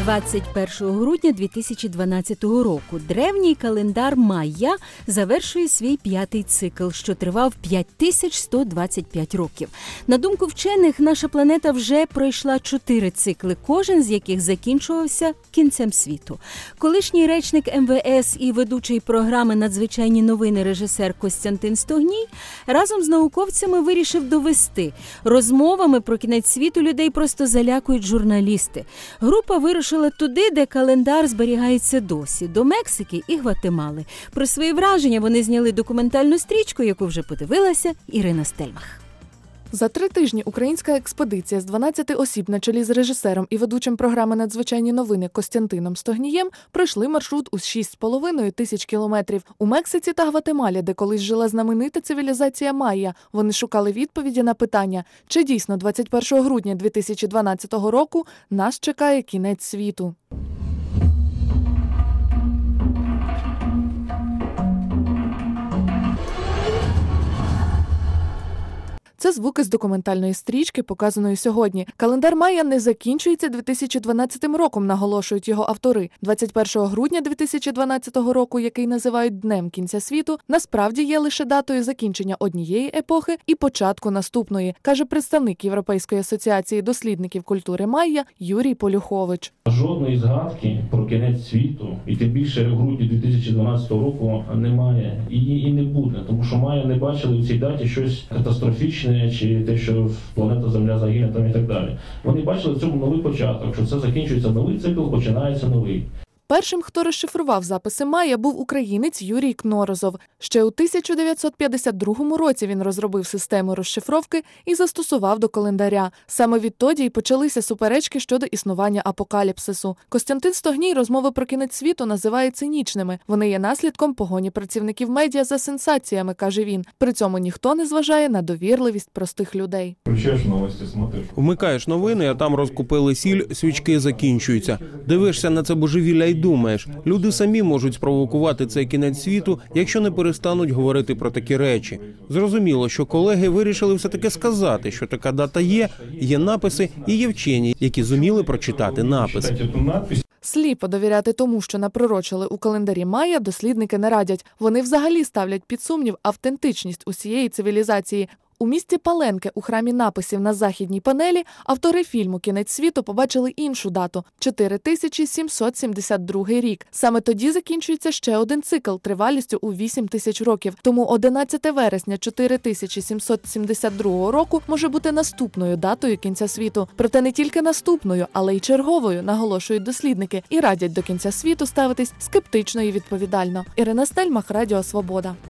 21 грудня 2012 року древній календар Майя завершує свій 5-й цикл, що тривав 5125 років. На думку вчених, наша планета вже пройшла 4 цикли, кожен з яких закінчувався кінцем світу. Колишній речник МВС і ведучий програми «Надзвичайні новини» режисер Костянтин Стогній разом з науковцями вирішив довести. Розмовами про кінець світу людей просто залякують журналісти. Група вирушила туди, де календар зберігається досі, до Мексики і Гватемали. Про свої враження вони зняли документальну стрічку, яку вже подивилася Ірина Стельмах. За 3 тижні українська експедиція з 12 осіб на чолі з режисером і ведучим програми «Надзвичайні новини» Костянтином Стогнієм пройшли маршрут у 6,5 тисяч кілометрів. У Мексиці та Гватемалі, де колись жила знаменита цивілізація Майя, вони шукали відповіді на питання, чи дійсно 21 грудня 2012 року нас чекає кінець світу. Це звуки з документальної стрічки, показаної сьогодні. Календар Майя не закінчується 2012 роком, наголошують його автори. 21 грудня 2012 року, який називають Днем кінця світу, насправді є лише датою закінчення однієї епохи і початку наступної, каже представник Європейської асоціації дослідників культури Майя Юрій Полюхович. Жодної згадки про кінець світу, і тим більше в грудні 2012 року, немає і не буде, тому що Майя не бачили в цій даті щось катастрофічне, чи те, що планета Земля загине там і так далі. Вони бачили в цьому новий початок, що це закінчується новий цикл, починається новий. Першим, хто розшифрував записи Майя, був українець Юрій Кнорозов. Ще у 1952 році він розробив систему розшифровки і застосував до календаря. Саме відтоді й почалися суперечки щодо існування апокаліпсису. Костянтин Стогній розмови про кінець світу називає цинічними. Вони є наслідком погоні працівників медіа за сенсаціями, каже він. При цьому ніхто не зважає на довірливість простих людей. Включаєш новості, смотриш. Вмикаєш новини, а там розкупили сіль, свічки закінчуються. Дивишся на це божевілля і думаєш, люди самі можуть спровокувати цей кінець світу, якщо не перестануть говорити про такі речі. Зрозуміло, що колеги вирішили все-таки сказати, що така дата є написи і є вчені, які зуміли прочитати напис. Сліпо довіряти тому, що напророчили у календарі Майя, дослідники не радять. Вони взагалі ставлять під сумнів автентичність усієї цивілізації. У місті Паленке у храмі написів на західній панелі автори фільму «Кінець світу» побачили іншу дату – 4772 рік. Саме тоді закінчується ще один цикл тривалістю у 8 тисяч років. Тому 11 вересня 4772 року може бути наступною датою кінця світу. Проте не тільки наступною, але й черговою, наголошують дослідники, і радять до кінця світу ставитись скептично і відповідально. Ірина Стельмах, Радіо Свобода.